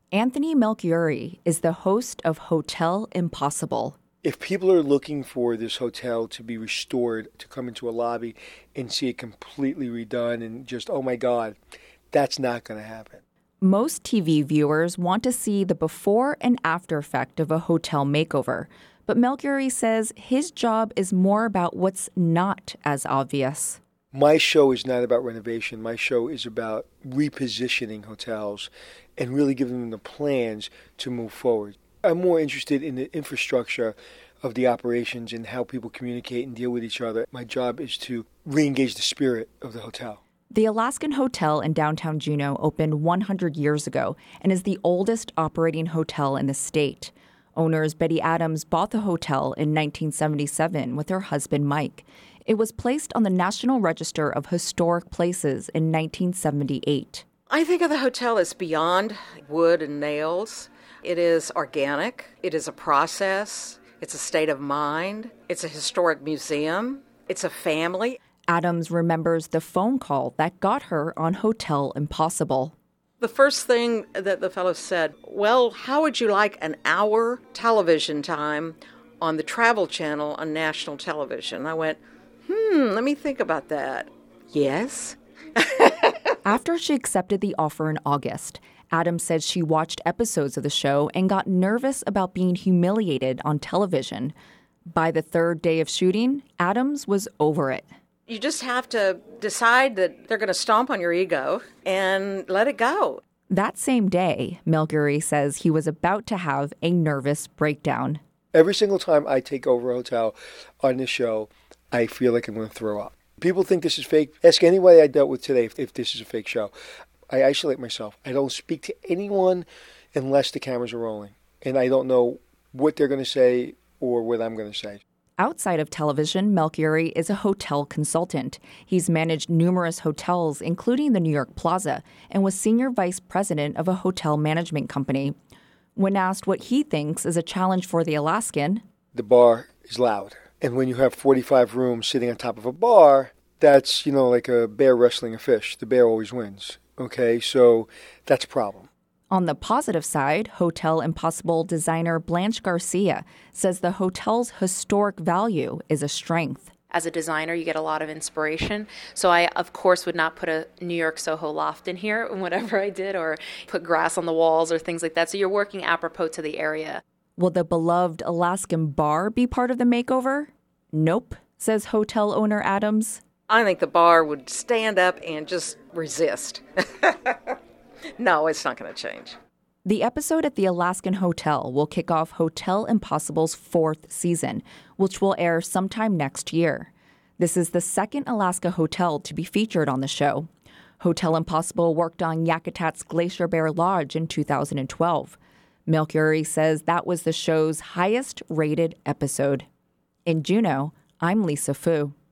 Anthony Melchiori is the host of Hotel Impossible. If people are looking for this hotel to be restored, to come into a lobby and see it completely redone and just, oh my God, that's not going to happen. Most TV viewers want to see the before and after effect of a hotel makeover, but Melchiori says his job is more about what's not as obvious. My show is not about renovation. My show is about repositioning hotels and really giving them the plans to move forward. I'm more interested in the infrastructure of the operations and how people communicate and deal with each other. My job is to re-engage the spirit of the hotel. The Alaskan Hotel in downtown Juneau opened 100 years ago and is the oldest operating hotel in the state. Owners Betty Adams bought the hotel in 1977 with her husband Mike. It was placed on the National Register of Historic Places in 1978. I think of the hotel as beyond wood and nails. It is organic. It is a process. It's a state of mind. It's a historic museum. It's a family. Adams remembers the phone call that got her on Hotel Impossible. The first thing that the fellow said, well, how would you like an hour television time on the Travel Channel on national television? I went, let me think about that. Yes. After she accepted the offer in August, Adams said she watched episodes of the show and got nervous about being humiliated on television. By the third day of shooting, Adams was over it. You just have to decide that they're going to stomp on your ego and let it go. That same day, Melchiori says he was about to have a nervous breakdown. Every single time I take over a hotel on this show, I feel like I'm going to throw up. People think this is fake. Ask anybody I dealt with today if this is a fake show. I isolate myself. I don't speak to anyone unless the cameras are rolling. And I don't know what they're going to say or what I'm going to say. Outside of television, Melchiori is a hotel consultant. He's managed numerous hotels, including the New York Plaza, and was senior vice president of a hotel management company. When asked what he thinks is a challenge for the Alaskan, the bar is loud. And when you have 45 rooms sitting on top of a bar, that's, like a bear wrestling a fish. The bear always wins. Okay, so that's a problem. On the positive side, Hotel Impossible designer Blanche Garcia says the hotel's historic value is a strength. As a designer, you get a lot of inspiration. So I, of course, would not put a New York Soho loft in here, whatever I did, or put grass on the walls or things like that. So you're working apropos to the area. Will the beloved Alaskan bar be part of the makeover? Nope, says hotel owner Adams. I think the bar would stand up and just resist. No, it's not going to change. The episode at the Alaskan Hotel will kick off Hotel Impossible's 4th season, which will air sometime next year. This is the second Alaska hotel to be featured on the show. Hotel Impossible worked on Yakutat's Glacier Bear Lodge in 2012. Melchiori says that was the show's highest-rated episode. In Juneau, I'm Lisa Fu.